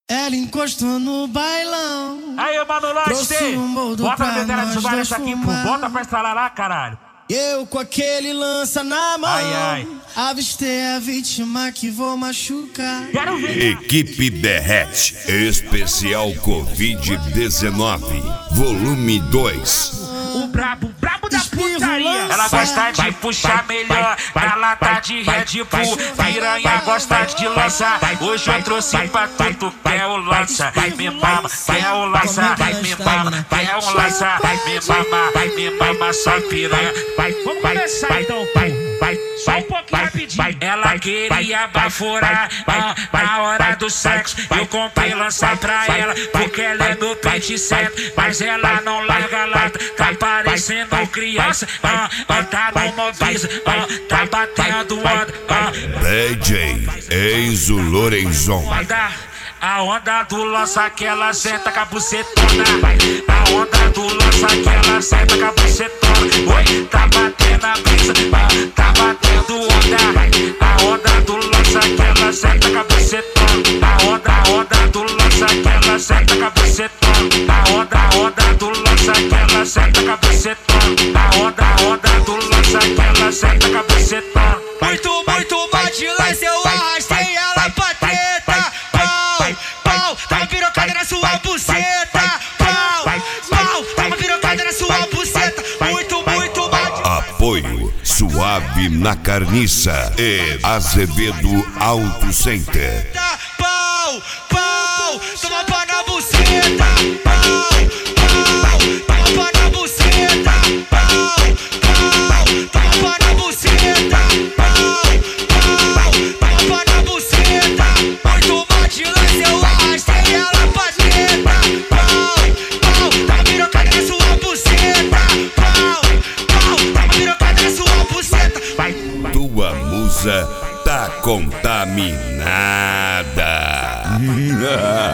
Ela encostou no bailão. Aí, mano, lanche. Bota a bandeira de baile essa aqui, pô. Bota pra estralar lá, caralho. Eu com aquele lança na mão. Ai, ai. Avistei a vítima que vou machucar. Quero ver. Equipe Derrete, especial Covid-19, volume 2. O brabo da putaria. Ela lança. gosta de puxar melhor na lata de Red Bull. Piranha gosta de lançar. Hoje eu trouxe pra tu quer o lança. Me mama, quer o lança. Me mama, quer o lança. Me mama, só piranha. Vamos começar então, vai. Só um pouquinho rapidinho. Ela queria baforar na hora do sexo. Eu comprei lança pra ela, porque ela é meu pente certo. Mas ela não larga a lata, tá parecendo criança. Tá no moviso, tá batendo onda. DJ Enzo Lorenzon. Vai dar a onda do lança que ela senta com a bucetona. A onda do lança que ela senta com a bucetona. Oi, tá batendo a brisa, tá batendo onda. A onda do lança que ela senta com a bucetona. A onda do lança que ela senta com a bucetona. A onda do lança que ela senta com a bucetona. A onda do lança que ela senta com a bucetona. Muito bate lance, eu arrastei ela pra treta. Pau, tá uma pirocada na sua buceta. Pau, tá uma pirocada na sua buceta. Muito bate. Apoio Suave na Carniça e Azevedo Auto Center. Pau, toma pau na buceta. Pau, toma pau na buceta. Pau, toma pau na buceta. Pau, toma pau na buceta. Muito bate lance, eu arrastei ela pra treta. Pau, tá uma pirocada na sua buceta. Pau, tá uma pirocada na sua buceta. Tua musa tá contaminada.